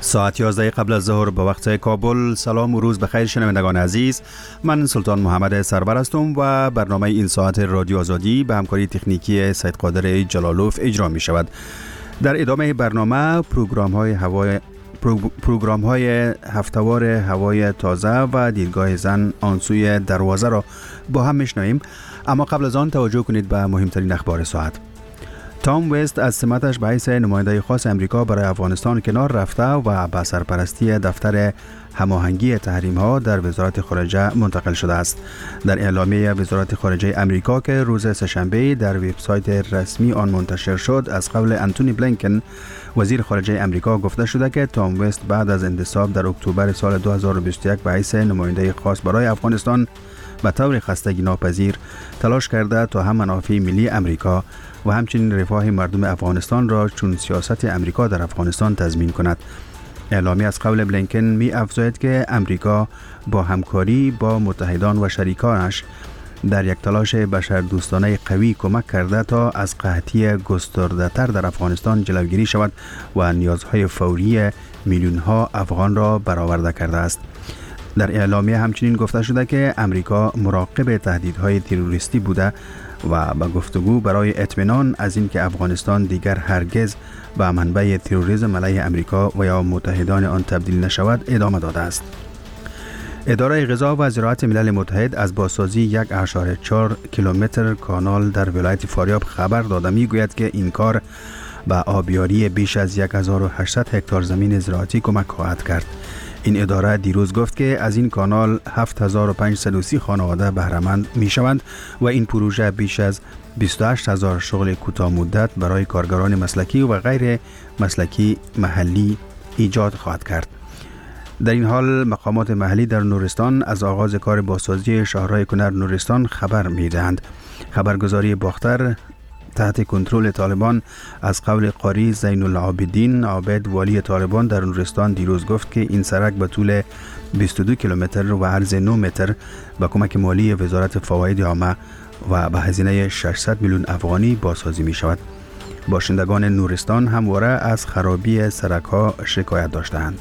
ساعت 11 قبل از ظهر به وقت کابل. سلام و روز بخیر شنوندگان عزیز. من سلطان محمد سرور هستم و برنامه این ساعت رادیو آزادی به همکاری تکنیکی سید قادر جلالوف اجرا می شود. در ادامه برنامه پروگرام های هفته‌وار هوای تازه و دیدگاه زن آنسوی دروازه را با هم میشنویم، اما قبل از آن توجه کنید به مهمترین اخبار ساعت. تام وست از سمتش به حیث نماینده خاص امریکا برای افغانستان کنار رفته و به سرپرستی دفتر هماهنگی تحریم ها در وزارت خارجه منتقل شده است. در اعلامیه وزارت خارجه امریکا که روز سه‌شنبه در وبسایت رسمی آن منتشر شد، از قول انتونی بلینکن وزیر خارجه امریکا گفته شده که تام وست بعد از انتصاب در اکتبر سال 2021 به حیث نماینده خاص برای افغانستان به طور خستگی ناپذیر تلاش کرده تا هم منافع ملی امریکا و همچنین رفاه مردم افغانستان را چون سیاست امریکا در افغانستان تضمین کند. اعلامیه از قول بلینکن می افزاید که امریکا با همکاری با متحدان و شریکانش در یک تلاش بشردوستانه قوی کمک کرده تا از قحطی گسترده تر در افغانستان جلوگیری شود و نیازهای فوری میلیون ها افغان را برآورده کرده است. در اعلامیه همچنین گفته شده که امریکا مراقب تهدیدهای تروریستی بوده و به گفتگو برای اطمینان از اینکه افغانستان دیگر هرگز به منبع تروریسم علیه امریکا و یا متحدان آن تبدیل نشود ادامه داده است. اداره غذا و زراعت ملل متحد از بازسازی 1.4 کیلومتر کانال در ولایت فاریاب خبر داده میگوید که این کار به آبیاری بیش از 1800 هکتار زمین زراعتی کمک خواهد کرد. این اداره دیروز گفت که از این کانال 7530 خانواده بهره مند می شوند و این پروژه بیش از 28000 شغل کوتاه مدت برای کارگران مسلکی و غیر مسلکی محلی ایجاد خواهد کرد. در این حال مقامات محلی در نورستان از آغاز کار بازسازی شاهراه کنر نورستان خبر می دهند. خبرگزاری باختر تحت کنترل طالبان از قول قاری زین العابدین عابد والی طالبان در نورستان دیروز گفت که این سرک به طول 22 کیلومتر و عرض 9 متر با کمک مالی وزارت فواید عامه و به هزینه 600 میلیون افغانی بازسازی می شود. باشندگان نورستان همواره از خرابی سرک ها شکایت داشتند.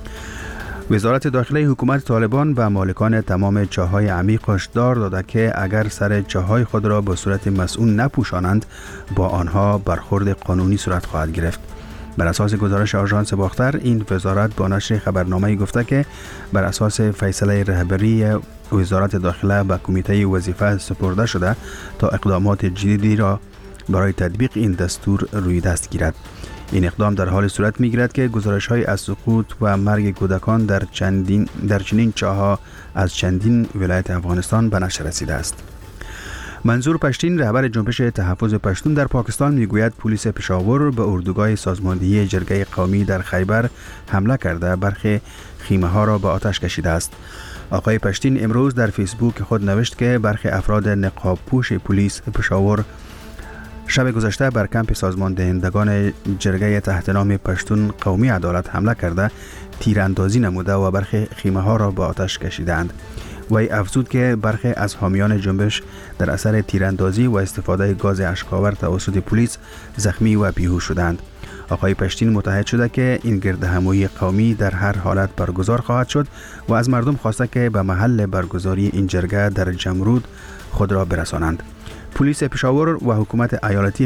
وزارت داخلی حکومت طالبان و مالکان تمام چاه‌های عمیق هشدار داده که اگر سر چاه‌های خود را به صورت مسئول نپوشانند با آنها برخورد قانونی صورت خواهد گرفت. بر اساس گزارش آژانس باختر، این وزارت با نشر خبرنامه‌ای گفته که بر اساس فیصله رهبری وزارت داخله به کمیته وظیفه سپرده شده تا اقدامات جدیدی را برای تطبیق این دستور روی دست گیرد. این اقدام در حال صورت می‌گیرد که گزارش‌های از سقوط و مرگ کودکان در چنین چاه‌ها از چندین ولایت افغانستان به نشر رسیده است. منظور پشتین، رهبر جنبش تحفظ پشتون در پاکستان، میگوید پلیس پشاور به اردوگاه سازماندهی جرگه قومی در خیبر حمله کرده برخی خیمه‌ها را به آتش کشیده است. آقای پشتین امروز در فیسبوک خود نوشت که برخی افراد نقاب پوش پلیس پشاور شب گذشته بر کمپ سازماندهندگان جرگه تحت نام پشتون قومی عدالت حمله کرده، تیراندازی نموده و برخی خیمه ها را به آتش کشیدند. وی افزود که برخی از حامیان جنبش در اثر تیراندازی و استفاده گاز اشک‌آور توسط پلیس زخمی و بیهوش شدند. آقای پشتین متحد شده که این گردهمایی قومی در هر حالت برگزار خواهد شد و از مردم خواسته که به محل برگزاری این جرگه در جمرود خود را برسانند. پلیس پشاور و حکومت ایالتی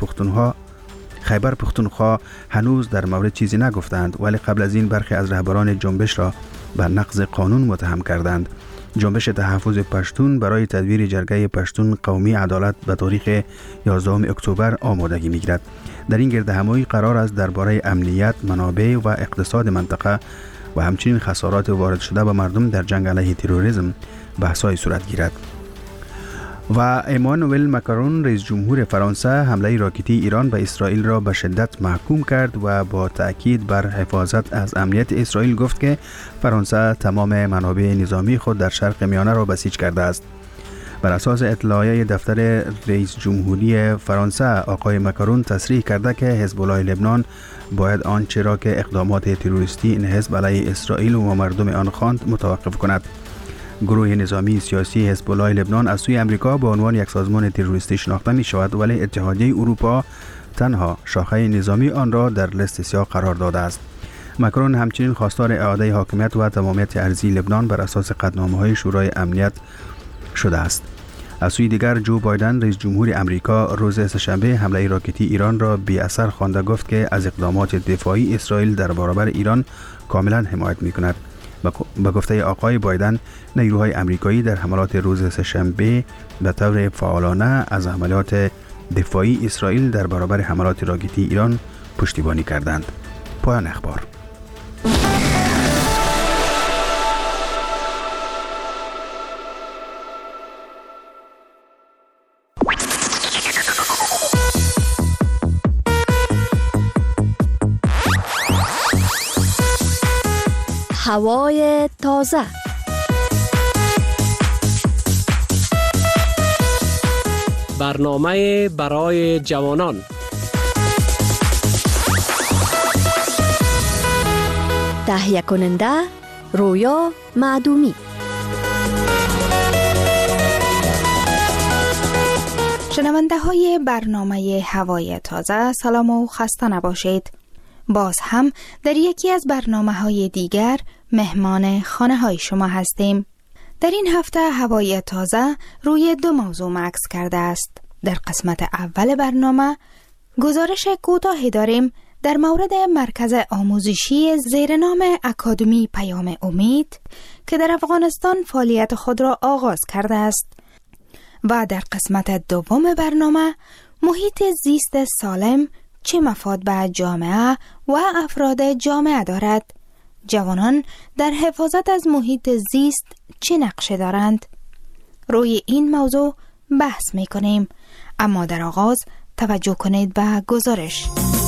خیبر پختونخوا هنوز در مورد چیزی نگفتند، ولی قبل از این برخی از رهبران جنبش را به نقض قانون متهم کردند. جنبش تحفظ پشتون برای تدویر جرگه پشتون قومی عدالت به تاریخ 11 اکتبر آمادگی می‌گیرد. در این گردهمایی قرار است درباره امنیت، منابع و اقتصاد منطقه و همچنین خسارات وارد شده به مردم در جنگ علیه تروریسم بحث‌های صورت گیرد. و امانوئل ماکرون رئیس جمهور فرانسه حمله راکتی ایران به اسرائیل را به شدت محکوم کرد و با تأکید بر حفاظت از امنیت اسرائیل گفت که فرانسه تمام منابع نظامی خود در شرق میانه را بسیج کرده است. بر اساس اطلاعیه دفتر رئیس جمهوری فرانسه، آقای ماکرون تصریح کرده که حزب الله لبنان باید آنچه را که اقدامات تروریستی این حزب علیه اسرائیل و مردم آن خواند متوقف کند. گروه نظامی سیاسی حزب الله لبنان از سوی امریکا به عنوان یک سازمان تروریستی شناخته می شود، ولی اتحادیه اروپا تنها شاخه نظامی آن را در لیست سیاه قرار داده است. ماکرون همچنین خواستار اعاده حاکمیت و تمامیت ارضی لبنان بر اساس قطعنامه‌های شورای امنیت شده است. از سوی دیگر جو بایدن رئیس جمهور امریکا روز سه‌شنبه حمله راکتی ایران را بی اثر خوانده گفت که از اقدامات دفاعی اسرائیل در برابر ایران کاملا حمایت می‌کند. به گفته آقای بایدن، نیروهای امریکایی در حملات روز سه‌شنبه به طور فعالانه از عملیات دفاعی اسرائیل در برابر حملات راکتی ایران پشتیبانی کردند. پایان اخبار. هوای تازه. برنامه برای جوانان. تهیه کننده رویا معدومی. شنونده های برنامه هوای تازه، سلام و خسته نباشید. باز هم در یکی از برنامه‌های دیگر مهمان خانه های شما هستیم. در این هفته هوای تازه روی دو موضوع مکث کرده است. در قسمت اول برنامه گزارش کوتاهی داریم در مورد مرکز آموزشی زیر نام اکادمی پیام امید که در افغانستان فعالیت خود را آغاز کرده است. و در قسمت دوم برنامه محیط زیست سالم چه مفاد به جامعه و افراد جامعه دارد؟ جوانان در حفاظت از محیط زیست چه نقشه دارند؟ روی این موضوع بحث می کنیم، اما در آغاز توجه کنید به گزارش.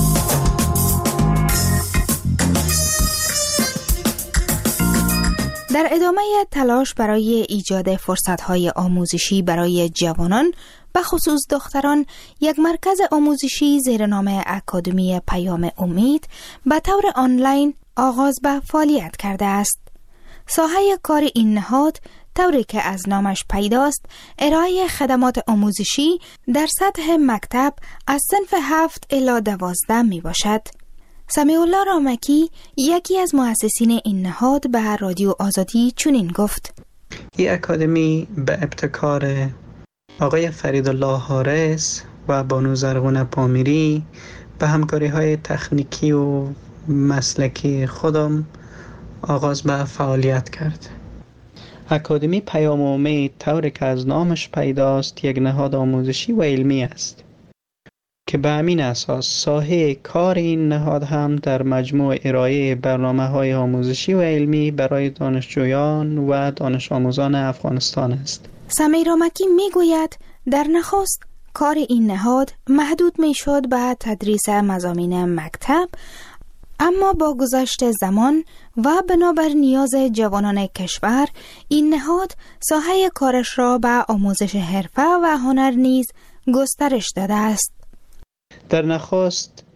در ادامه تلاش برای ایجاد فرصت‌های آموزشی برای جوانان به خصوص دختران، یک مرکز آموزشی زیر نام اکادمی پیام امید به طور آنلاین آغاز به فعالیت کرده است. ساحه کار این نهاد طوری که از نامش پیداست ارائه خدمات آموزشی در سطح مکتب از صنف 7 الی 12 می باشد. سمیع الله رامکی یکی از مؤسسین این نهاد به رادیو آزادی چنین گفت: این اکادمی به ابتکار آقای فریدالله حارس و بانو زرغون پامیری به همکاری‌های تکنیکی و مسلکی خودم آغاز به فعالیت کرد. اکادمی پیام امید طوری که از نامش پیداست یک نهاد آموزشی و علمی است که به همین اساس ساحه کار این نهاد هم در مجموع ارائه برنامه‌های آموزشی و علمی برای دانشجویان و دانش آموزان افغانستان است. سمیع رامکی میگوید در نخست کار این نهاد محدود میشد به تدریس مضامین مکتب، اما با گذشت زمان و بنابر نیاز جوانان کشور این نهاد ساحه کارش را به آموزش حرفه و هنر نیز گسترش داده است. در نخست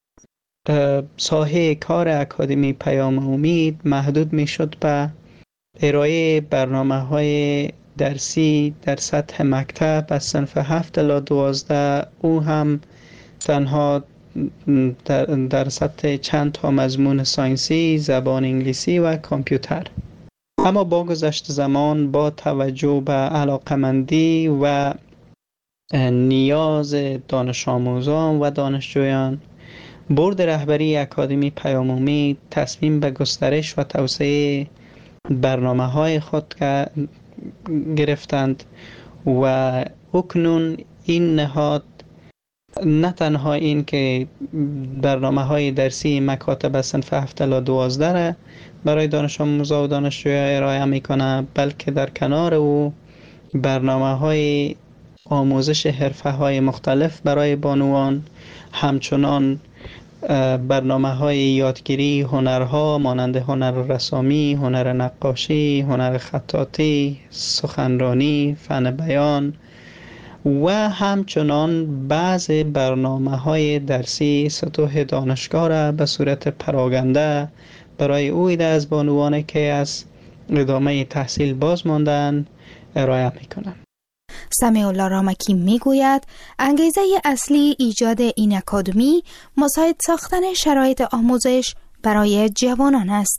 ساحه کار اکادمی پیام امید محدود میشد به ارائه برنامه‌های درسی در سطح مکتب از صنف 7 الی 12، او هم تنها در سطح چند تا مضمون ساینسی، زبان انگلیسی و کامپیوتر. اما با گذشت زمان با توجه به علاقمندی و نیاز دانش آموزان و دانشجویان، بورد رهبری اکادمی پیام امید تصمیم به گسترش و توسعه برنامه‌های خود گرفتند و اکنون این نهاد نه تنها این که برنامه‌های درسی مکاتب از صنف 7 الی 12 را برای دانش آموزان و دانشجویان ارائه میکنه، بلکه در کنار او برنامه‌های آموزش حرفه‌های مختلف برای بانوان، همچنان برنامه‌های یادگیری هنرها مانند هنر رسامی، هنر نقاشی، هنر خطاطی، سخنرانی، فن بیان و همچنان بعض برنامه‌های درسی سطوح دانشگاه را به صورت پراگنده برای او ایده از بانوانی که از ادامه تحصیل باز ماندن ارائه می‌کنند. سمیع الله رامکی میگوید انگیزه اصلی ایجاد این اکادمی مساعد ساختن شرایط آموزش برای جوانان است.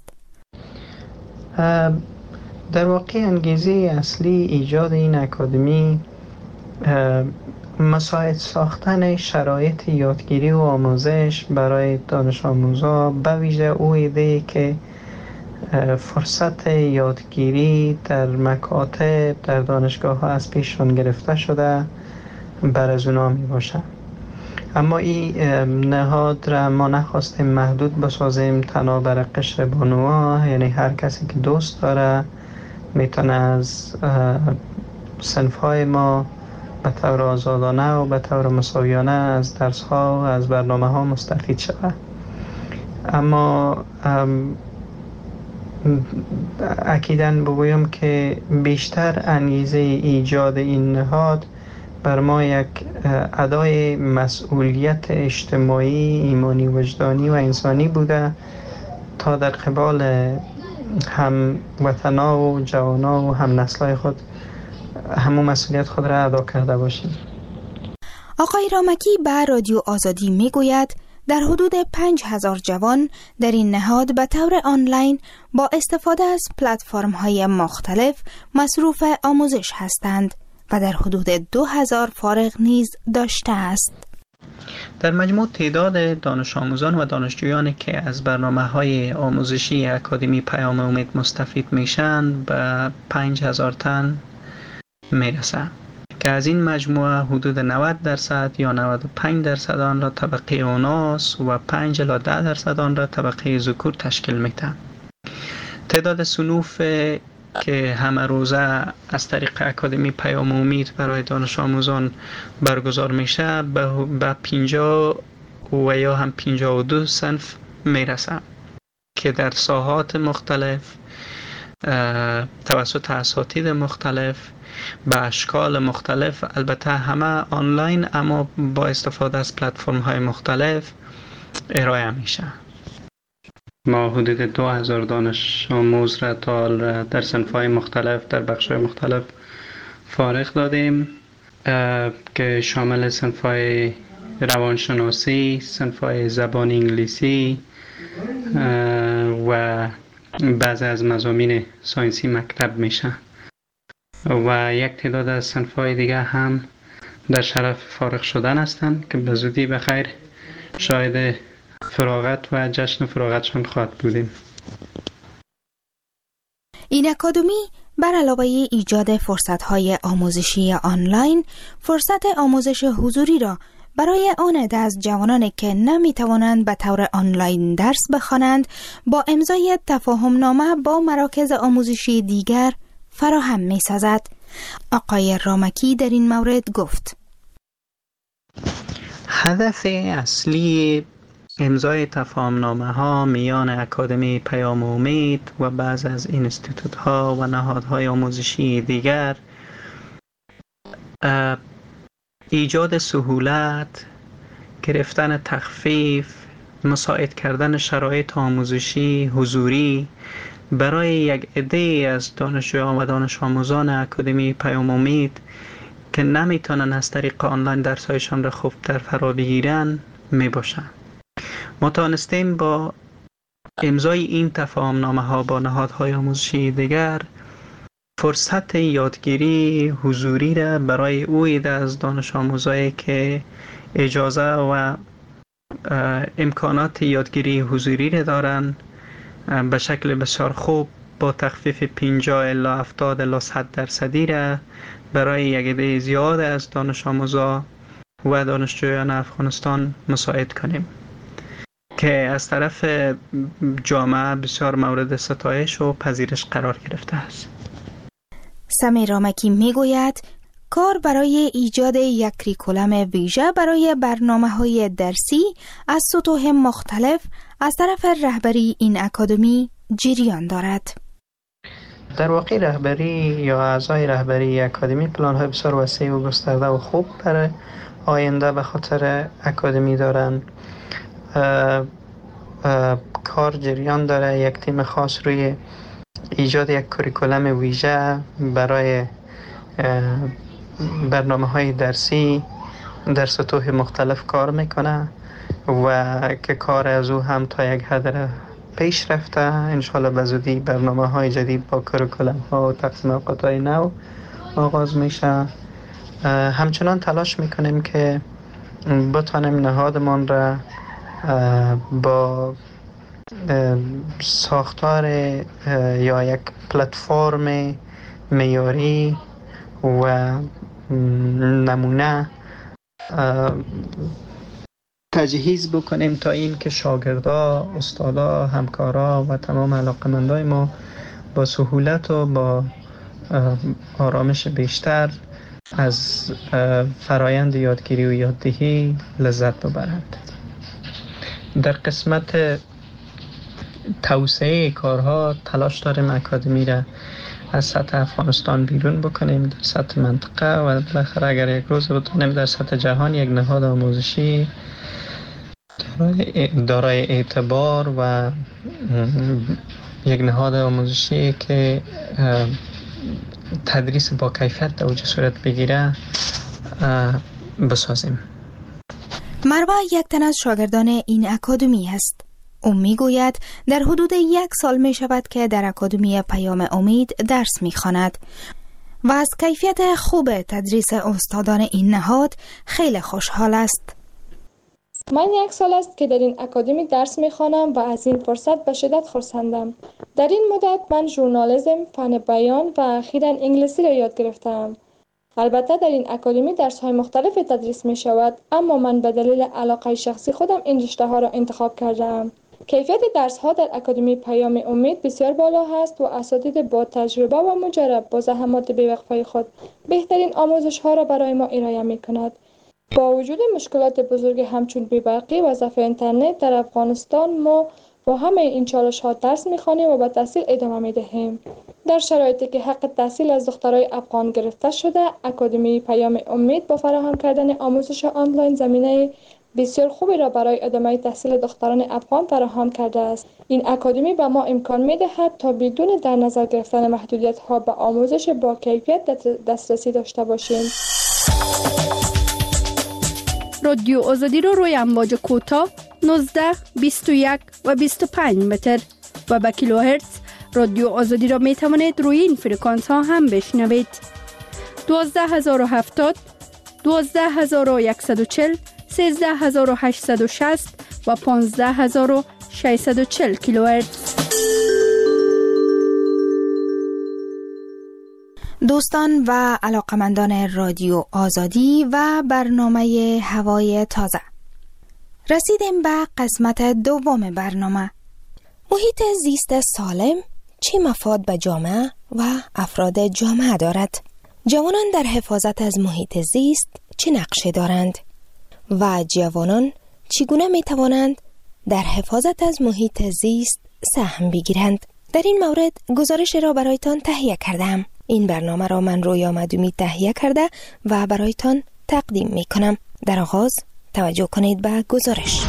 در واقع انگیزه اصلی ایجاد این اکادمی مساعد ساختن شرایط یادگیری و آموزش برای دانش آموزا، به ویژه او ایده که فرصت یادگیری در مکاتب در دانشگاه ها از پیششان گرفته شده بر از اونا می باشه. اما این نهاد را ما نخواستیم محدود بسازیم تنها بر قشر بانوها، یعنی هر کسی که دوست داره میتونه از صنف‌های ما به طور آزادانه و به طور مساویانه از درس‌ها و از برنامه‌ها مستفید شود. اما اکیداً بگویم که بیشتر انگیزه ایجاد این نهاد بر ما یک ادای مسئولیت اجتماعی، ایمانی، وجدانی و انسانی بوده تا در قبال هم وطنا و جوانا و هم نسلای خود همون مسئولیت خود را ادا کرده باشیم. آقای رامکی به رادیو آزادی می گوید در حدود 5000 جوان در این نهاد به طور آنلاین با استفاده از پلتفرم‌های مختلف مصروف آموزش هستند و در حدود 2000 فارغ نیز داشته است. در مجموع تعداد دانش آموزان و دانشجویانی که از برنامه‌های آموزشی اکادمی پیام امید مستفید میشن به 5000 تن میرسه که از این مجموعه حدود 90% یا 95% آن را طبقه اوناس و 5 الی 10% آن را طبقه ذکور تشکیل میدن. تعداد صنوف که همه روزه از طریق اکادمی پیام امید برای دانش آموزان برگزار میشه به 50 و یا هم 52 صنف میرسه که در ساحات مختلف توسط اساتید مختلف به اشکال مختلف، البته همه آنلاین اما با استفاده از پلتفرم های مختلف ارائه میشه. ما حدود 2000 دانش آموز را تا در صنف‌های مختلف در بخش‌های مختلف فارغ دادیم که شامل صنف‌های روانشناسی، صنف‌های زبان انگلیسی و بعضی از مضامین ساینسی مکتب میشه و یک تعداد از صنف‌های دیگه هم در شرف فارغ شدن هستند که به زودی بخیر شاهد فراغت و جشن فراغتشان خواهد بودیم. این اکادمی بر علاوه ایجاد فرصت‌های آموزشی آنلاین، فرصت آموزش حضوری را برای آن عده از جوانانی که نمی‌توانند به طور آنلاین درس بخوانند با امضای تفاهم‌نامه با مراکز آموزشی دیگر فراهم می‌سازد. آقای رامکی در این مورد گفت: هدف اصلی امضای تفاهم‌نامه ها میان اکادمی پیام امید و بعض از اینستیتوت ها و نهادهای آموزشی دیگر ایجاد سهولت، گرفتن تخفیف، مساعد کردن شرایط آموزشی حضوری برای یک عده از دانشجویان و دانش آموزان اکادمی پیام امید که نمیتونن از طریق آنلاین درس‌هایشان را خوب در فرا بگیرن می باشن. ما توانستیم با امضای این تفاهم‌نامه ها با نهادهای آموزشی دیگر فرصت یادگیری حضوری را برای او عده از دانش آموزایی که اجازه و امکانات یادگیری حضوری را دارن به شکل بسیار خوب با تخفیف 50 الی 70 الی 100% را برای یک عده زیاد از دانش آموزا و دانشجویان افغانستان مساعد کنیم که از طرف جامعه بسیار مورد ستایش و پذیرش قرار گرفته است. سمیر رامکی میگوید کار برای ایجاد یک کریکولم ویژه برای برنامه‌های درسی از سطوح مختلف از طرف رهبری این اکادمی جریان دارد. در واقع رهبری یا اعضای رهبری اکادمی پلان‌های بسیار وسیع و گسترده و خوب برای آینده به خاطر اکادمی دارن. کار جریان داره، یک تیم خاص روی ایجاد یک کریکولم ویژه برای برنامه‌های درسی در سطوح مختلف کار میکنه و که کار از او هم تا یک حد پیش رفته. انشالله به زودی برنامه های جدید با کریکولم ها و تقسیم اوقات های نو آغاز میشه. همچنان تلاش میکنیم که بتانیم نهادمان را با ساختار یا یک پلتفرم معیاری و نمونه تجهیز بکنیم تا این که شاگردا، استادا، همکارا و تمام علاقمندای ما با سهولت و با آرامش بیشتر از فرایند یادگیری و یاددهی لذت ببرند. در قسمت توسعه کارها تلاش داریم اکادمی را از سطح افغانستان بیرون بکنیم در سطح منطقه و بالاخره اگر یک روز بتونیم در سطح جهان یک نهاد آموزشی دارای اعتبار و یک نهاد آموزشی که تدریس با کیفیت در اوج صورت بگیره بسازیم. مروه یک تن از شاگردان این اکادمی است. او میگوید در حدود 1 سال می شود که در اکادمی پیام امید درس می خواند و از کیفیت خوب تدریس استادان این نهاد خیلی خوشحال است. من 1 سال است که در این اکادمی درس می‌خوانم و از این فرصت به شدت خرسندم. در این مدت من ژورنالیسم، فن بیان و اخیراً انگلیسی را یاد گرفتم. البته در این اکادمی درس‌های مختلف تدریس می‌شود، اما من به دلیل علاقه شخصی خودم این رشته‌ها را انتخاب کردم. کیفیت درس‌ها در اکادمی پیام امید بسیار بالا است و اساتید با تجربه و مجرب با زحمات بی‌وقفه خود بهترین آموزش‌ها را برای ما ارائه می‌کند. با وجود مشکلات بزرگ همچون بی‌برقی و ضعف اینترنت در افغانستان، ما با همه این چالش‌ها درس می‌خوانیم و به تحصیل ادامه می‌دهیم. در شرایطی که حق تحصیل از دخترای افغان گرفته شده، اکادمی پیام امید با فراهم کردن آموزش آنلاین زمینه بسیار خوبی را برای ادامه تحصیل دختران افغان فراهم کرده است. این اکادمی به ما امکان می‌دهد تا بدون در نظر گرفتن محدودیت‌ها به آموزش با کیفیت دسترسی داشته باشیم. رادیو آزادی رو روی امواج کوتاه 19، 21 و 25 متر و به کیلوهرتز رادیو آزادی را می توانید روی این فرکانس ها هم بشنوید. 12070، 12140، 13860 و 15640 کیلوهرتز. دوستان و علاقمندان رادیو آزادی و برنامه هوای تازه، رسیدیم به قسمت دوم برنامه. محیط زیست سالم چه مفاد به جامعه و افراد جامعه دارد؟ جوانان در حفاظت از محیط زیست چه نقشی دارند؟ و جوانان چگونه می توانند در حفاظت از محیط زیست سهم بگیرند؟ در این مورد گزارش را برایتان تهیه کردم. این برنامه را من رویا مدومی تهیه کرده و برایتان تقدیم می کنم. در آغاز توجه کنید به گزارش.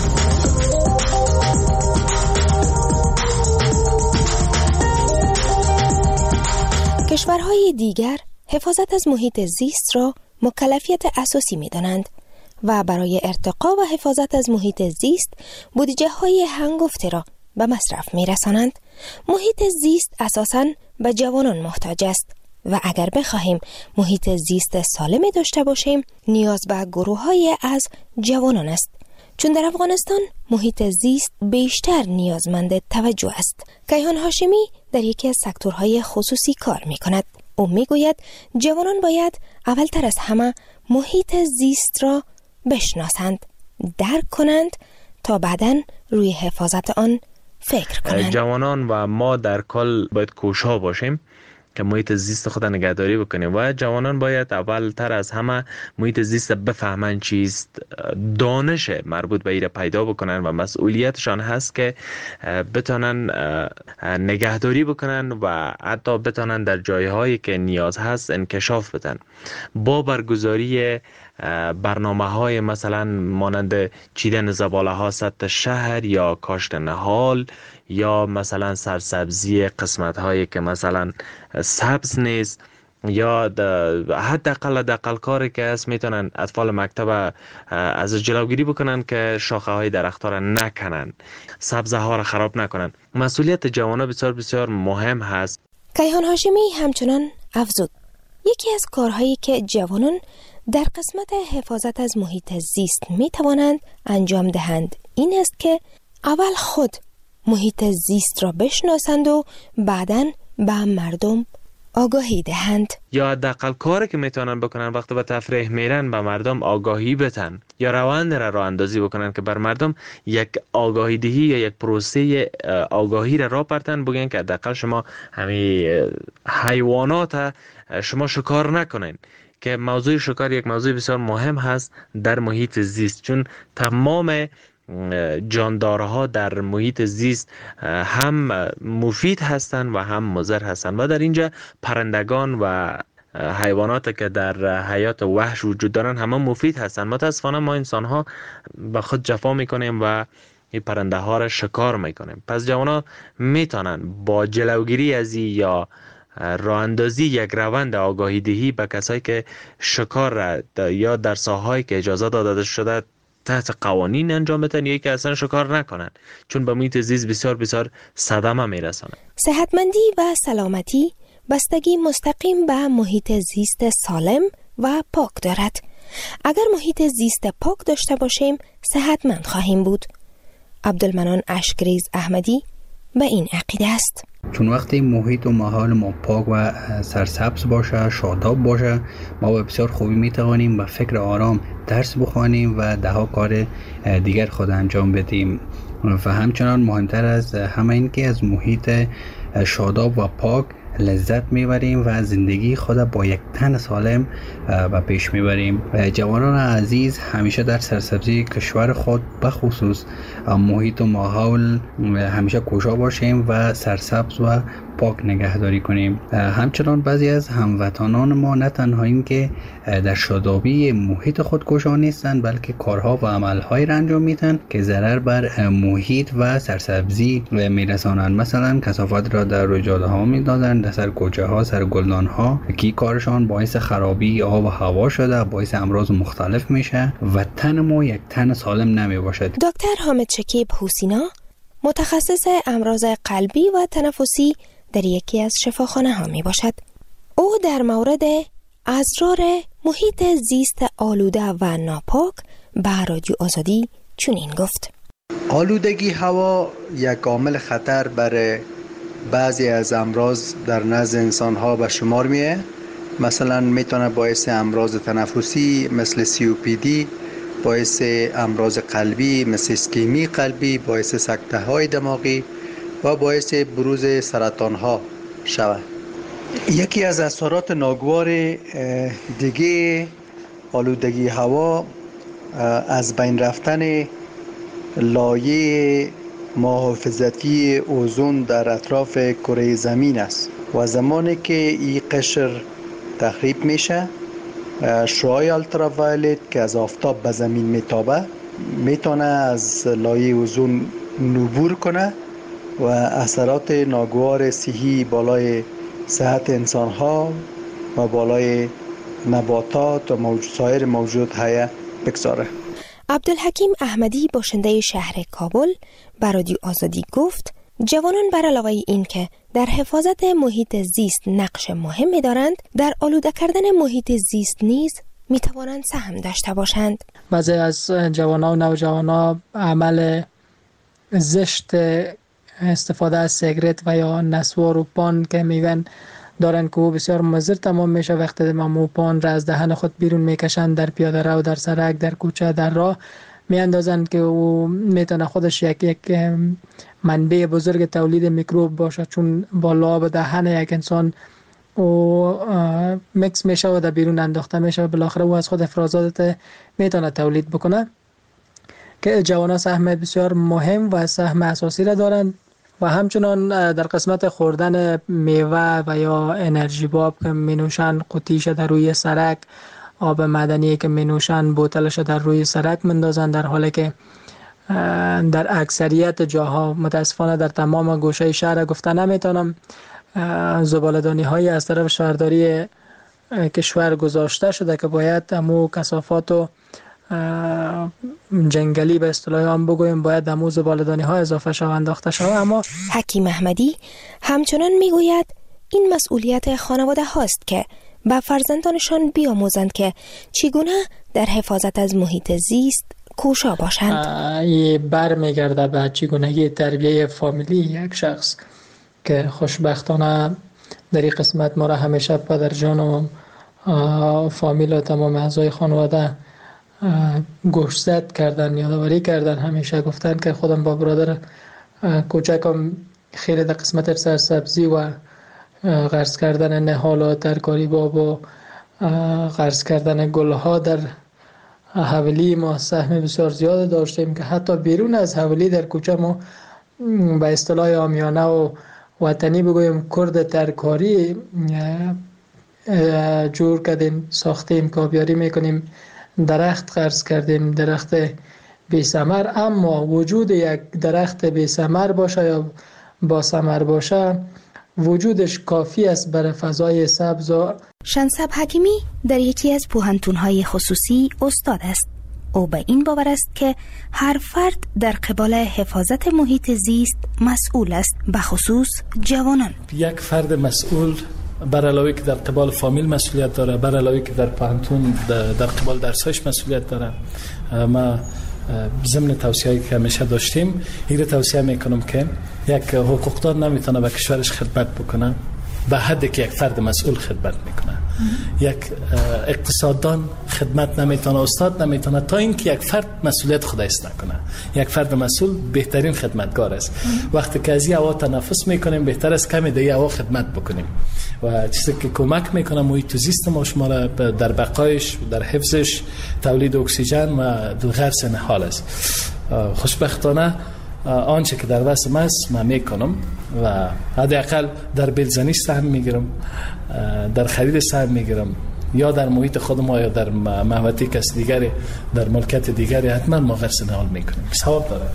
کشورهای دیگر حفاظت از محیط زیست را مکلفیت اساسی می دانند و برای ارتقا و حفاظت از محیط زیست بودجه های هنگفته را به مصرف می رسانند. محیط زیست اساساً به جوانان محتاج است و اگر بخواهیم محیط زیست سالمی داشته باشیم نیاز به گروه‌های از جوانان است، چون در افغانستان محیط زیست بیشتر نیازمند توجه است. کیهان هاشمی در یکی از سکتورهای خصوصی کار می کند. او می گوید جوانان باید اولتر از همه محیط زیست را بشناسند، درک کنند تا بعداً روی حفاظت آن فکر کنند. جوانان و ما در کل باید کوشا باشیم که محیط زیست خود نگهداری بکنیم و جوانان باید اولتر از همه محیط زیست بفهمن چیست، دانش مربوط به ایره پیدا بکنن و مسئولیتشان هست که بتانن نگهداری بکنن و حتی بتانن در جایهایی که نیاز هست انکشاف بدن. با برگزاری برنامه‌های مثلا مانند چیدن زباله ها سطح شهر یا کاشت نهال یا مثلا سرسبزی قسمت هایی که مثلا سبز نیست یا حداقل کاری که است میتونن اطفال مکتب از جلوگیری بکنن که شاخه های درخت ها را نکنن، سبزه ها را خراب نکنن. مسئولیت جوانان بسیار بسیار مهم هست. کیهان هاشمی همچنان افزود یکی از کارهایی که جوانان در قسمت حفاظت از محیط زیست می توانند انجام دهند این است که اول خود محیط زیست را بشناسند و بعداً به مردم آگاهی دهند. یا حداقل کاری که میتونن بکنن وقتی به تفریح میرن به مردم آگاهی بدن یا روند را راه اندازی بکنن که بر مردم یک آگاهی دهی یا یک پروسه آگاهی را پرتن بگن که حداقل شما همین حیوانات شما شکار نکنین، که موضوع شکار یک موضوع بسیار مهم هست در محیط زیست، چون تمام جاندارها در محیط زیست هم مفید هستند و هم مضر هستند و در اینجا پرندگان و حیوانات که در حیات وحش وجود دارن همه مفید هستند. متاسفانه ما انسان ها به خود جفا میکنیم و این پرنده ها را شکار میکنیم. پس جوانان میتونن با جلوگیری از یا راه اندازی یک روند آگاهی دهی به کسایی که شکار را یا در ساحه‌ای که اجازه داده شده تحت قوانین انجام بدن یا که اصلا شکار نکنن، چون به محیط زیست بسیار بسیار صدمه میرسونه. صحتمندی و سلامتی بستگی مستقیم به محیط زیست سالم و پاک دارد. اگر محیط زیست پاک داشته باشیم صحتمند خواهیم بود. عبدالمنان اشکریز احمدی به این عقیده است. چون وقتی محیط و ماحول ما پاک و سرسبز باشه، شاداب باشه، ما به بسیار خوبی میتوانیم با فکر آرام درس بخوانیم و دهها کار دیگر خود انجام بدیم. و همچنان مهمتر از همه این که از محیط شاداب و پاک لذت میبریم و زندگی خود با یک تن سالم به پیش میبریم. جوانان عزیز همیشه در سرسبزی کشور خود بخصوص محیط و ماحول همیشه کوشا باشیم و سرسبز و پاک نگهداری کنیم. همچنان بعضی از هموطنان ما نه تنها این که در شادابی محیط خود کوشا نیستند بلکه کارها و عملهایی را انجام میدن که ضرر بر محیط و سرسبزی میرسانند. مثلا کثافات را در روی جاده ها میدادن، در سر کوچه ها، سر گلدان ها، که کارشان باعث خرابی آب و هوا شده، باعث امراض مختلف میشه و تن ما یک تن سالم نمی باشد. دکتر حامد شکیب حسینا متخصص امراض قلبی و تنفسی در یکی از شفاخانه ها می باشد. او در مورد اسرار محیط زیست آلوده و ناپاک به رادیو آزادی چنین گفت: آلودگی هوا یک عامل خطر برای بعضی از امراض در نزد انسان ها به شمار میه. مثلا میتونه باعث امراض تنفسی مثل COPD، باعث امراض قلبی مثل اسکمی قلبی، باعث سکته های دماغی و باعث بروز سرطان ها شود. یکی از اثرات ناگوار دیگه آلودگی هوا از بین رفتن لایه محافظتی اوزون در اطراف کره زمین است و زمانی که این قشر تخریب میشه، شعاع التراوایلت که از آفتاب به زمین میتابه میتونه از لایه اوزون عبور کنه و اثرات ناگوار صحی بالای صحت انسان ها و بالای نباتات و سایر موجودات حیه بگذاره. عبدالحکیم احمدی باشنده شهر کابل به رادیو آزادی گفت جوانان بر علاوه این که در حفاظت محیط زیست نقش مهمی دارند، در آلوده کردن محیط زیست نیز می توانند سهم داشته باشند. بعضی از جوانان و نوجوانان عمل زشت استفاده از سیگرت و یا نسوار و پان که میگن دارن که او بسیار مضر تمام میشه. وقتی مو پان را از دهن خود بیرون میکشن در پیاده رو، در سرک، در کوچه، در راه میاندازن که او میتونه خودش یک منبع بزرگ تولید میکروب باشه، چون با لعاب دهن یک انسان او مکس میشه و در بیرون انداخته میشه و بالاخره او از خود افرازات میتونه تولید بکنه. که جوانان سهم بسیار مهم و سهم اساسی را دارند و همچنان در قسمت خوردن میوه و یا انرژی باب که مینوشن، قوطیش در روی سرک، آب معدنی که مینوشن بوتلش در روی سرک مندازن، در حالی که در اکثریت جاها متاسفانه در تمام گوشه شهر گفته نمیتونم زباله‌دانی های از طرف شهرداری کشور گذاشته شده که باید امو کثافات و جنگلی به اصطلاح هم بگویم باید امو زباله‌دانی ها اضافه شود انداخته شود. اما حکیم احمدی همچنان میگوید این مسئولیت خانواده هاست که به فرزندانشان بیاموزند که چگونه در حفاظت از محیط زیست کوشا باشند. این برمیگرده به چگونگی تربیه فامیلی یک شخص که خوشبختانه در این قسمت ما را همیشه پدرجان و فامیل و تمام اعضای خانواده گوشزد کردن، یادآوری کردن، همیشه گفتن که خودم با برادر کوچکم خیلی در قسمت سرسبزی و غرس کردن نهال و ترکاری باب و غرس کردن گلها در حولی ما سهم بسیار زیاد داشتیم که حتی بیرون از حولی در کوچه ما به اصطلاح عامیانه و وطنی بگویم کرد ترکاری جور کردیم، ساختیم، کابیاری میکنیم، درخت غرس کردیم، درخت بی ثمر. اما وجود یک درخت بی ثمر باشه یا با ثمر باشه وجودش کافی است برای فضای سبز. شنسب حکیمی در یکی از پوهنتون‌های خصوصی استاد است. او به این باور است که هر فرد در قبال حفاظت محیط زیست مسئول است، به خصوص جوانان. یک فرد مسئول بر علاوه که در قبال فامیل مسئولیت داره، بر علاوه که در پانتون در قبال درسایش مسئولیت داره. ما ضمن توصیه‌ای که همیشه داشتیم این رو توصیه میکنم که یک حقوقدان نمیتونه به کشورش خدمت بکنه به حدی که یک فرد مسئول خدمت میکنه. یک اقتصاددان خدمت نمیتونه، استاد نمیتونه تا اینکه یک فرد مسئولیت خودش نکنه. یک فرد مسئول بهترین خدمتگار است. وقتی که از این هوا تنفس میکنیم بهتر است کمی در این هوا خدمت بکنیم و چیزی که کمک میکنه محیط زیست ما شما را در بقایش، در حفظش، تولید اکسیژن و غرس نهال است. خوشبختانه آنچه که در وسم است من میکنم و حداقل در بلزنی سهم میگیرم، در خرید سهم میگیرم، یا در محیط خودم یا در محوطه کس دیگری، در ملکت دیگری حتما ما غرس نهال میکنیم. ثواب داره.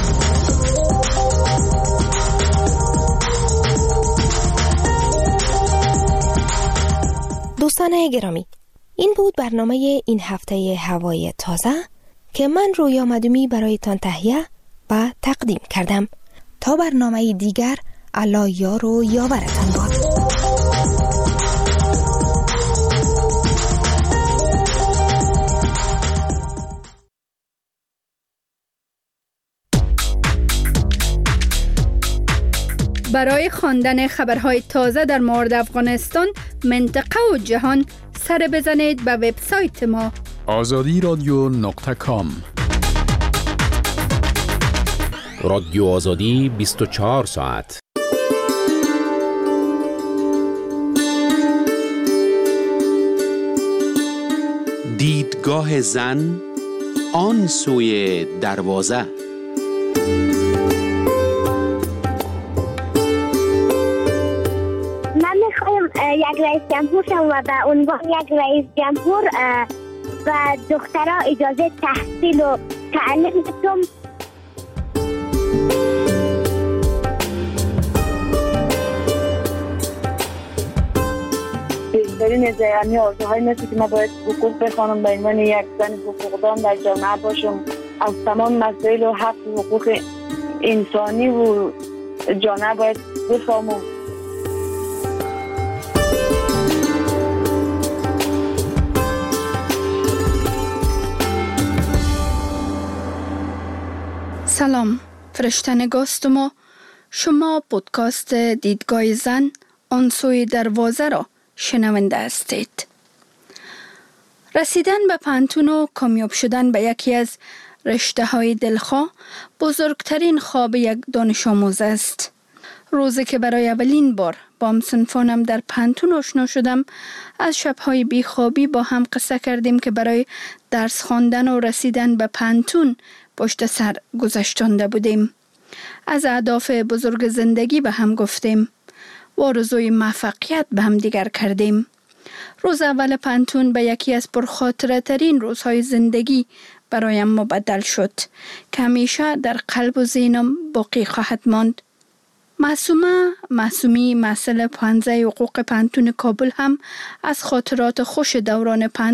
دوستان گرامی، این بود برنامه این هفته هوای تازه که من رویا مدومی برایتان تهیه و تقدیم کردم. تا برنامه دیگر، الله یار و یاورتان باد. برای خواندن خبرهای تازه در مورد افغانستان، منطقه و جهان سر بزنید به وبسایت ما azadiradyo.com. رادیو آزادی 24 ساعت. دیدگاه زن آن سوی دروازه. من میخوایم یک رئیس جمهور شم و به عنوان یک رئیس جمهور و دخترها اجازه تحصیل و تعلیم بدم. بهترین یعنی آرزوهای مثل که ما باید حقوق بخوانم به عنوان یک زن حقوقدان در جامعه باشم، از تمام مسائل و حق و حقوق انسانی و جامعه باید بفهمم. سلام، فرشته نگاست ما. شما پودکاست دیدگاه زن آن سوی دروازه را شنونده هستید. رسیدن به پانتون و کامیاب شدن به یکی از رشته های دلخواه بزرگترین خواب یک دانش آموز است. روزی که برای اولین بار با همصنفانم در پانتون آشنا شدم، از شب‌های بیخوابی با هم قصه کردیم که برای درس خواندن و رسیدن به پانتون پشت سر گذشتانده بودیم. از اهداف بزرگ زندگی به هم گفتیم و آرزوی موفقیت به هم دیگر کردیم. روز اول پانتون به یکی از پرخاطره ترین روزهای زندگی برایم مبدل شد که همیشه در قلب و ذهنم باقی خواهد ماند. معصومی مسئله پانزه حقوق پانتون کابل هم از خاطرات خوش دوران